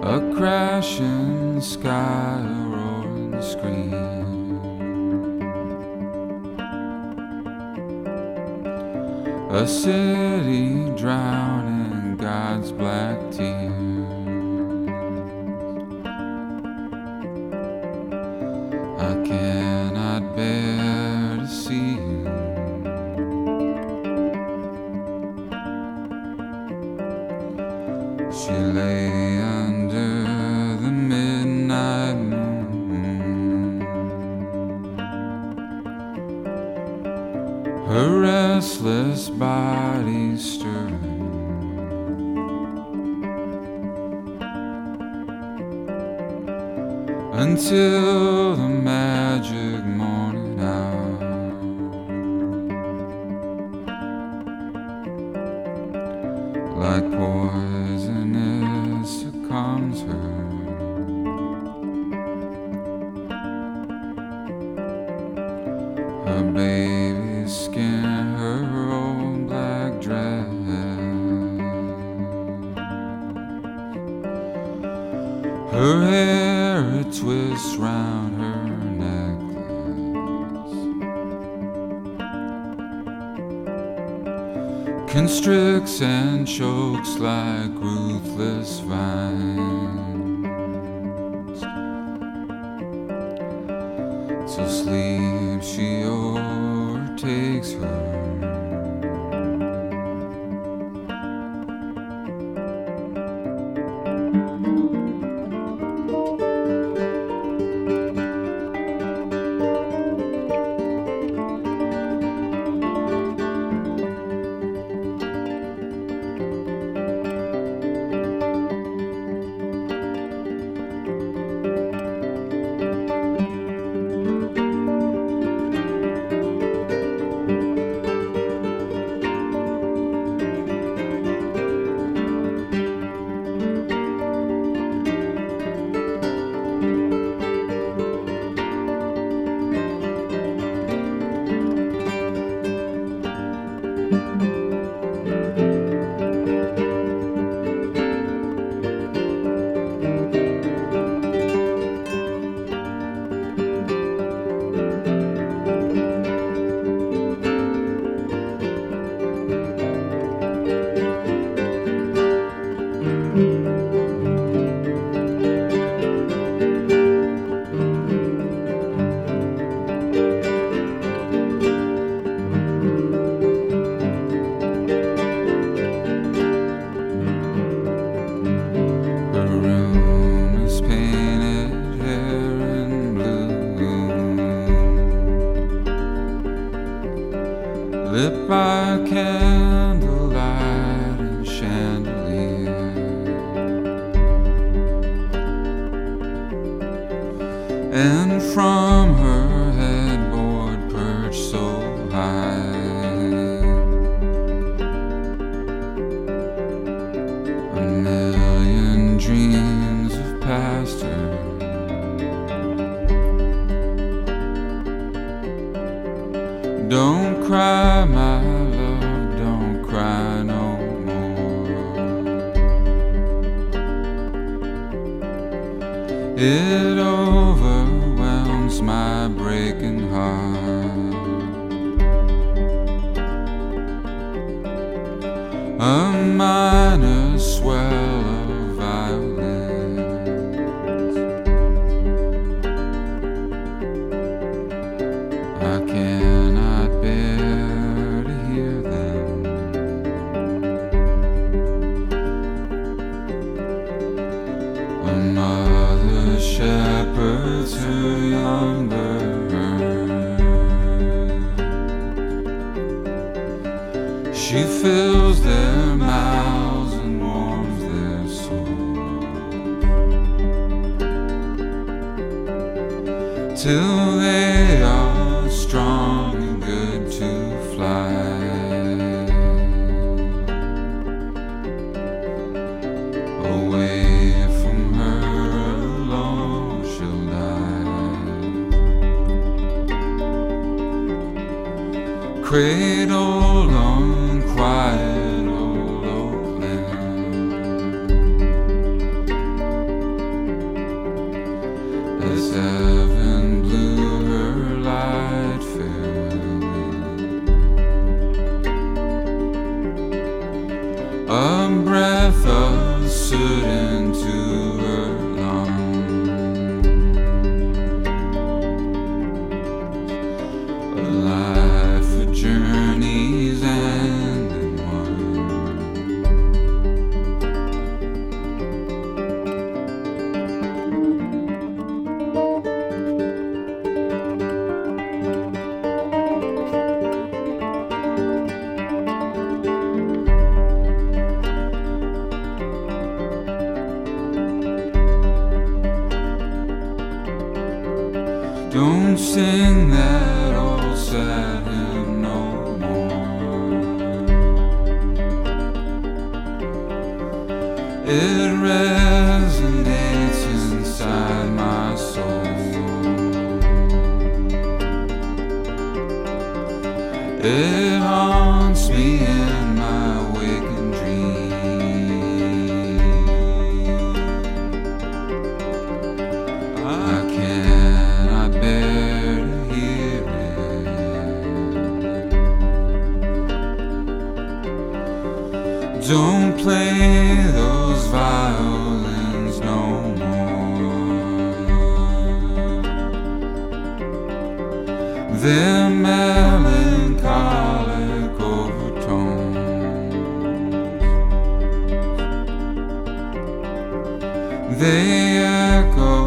A crashing sky, a roaring scream, a city drowning in God's black tears. I cannot bear to see you. She lay under the midnight moon, her restless body stirring, until the magic morning hour. Like poison it succumbs her. Her baby skin, her old black dress, her hair a twist round her necklace, constricts and chokes like ruthless vines. Till sleep she overtakes her. Lit by candlelight and chandelier, and from her headboard perched so high, a million dreams have passed her. Don't cry, my love, don't cry no more. It overwhelms my breaking heart. A minor swell of violins. I cannot bear to hear them. A mother shepherds her young bird. She fills their mouths and warms their souls, till they are strong and good to fly. Away from her alone she'll die, cradled on quiet old Oakland. soot into her lungs. A life for journeys ended one. Don't sing that old sad hymn no more. It resonates inside my soul. It haunts me in my waking dreams. I cannot bear to hear it. Don't play those violins no more. They're melancholic overtones. They echo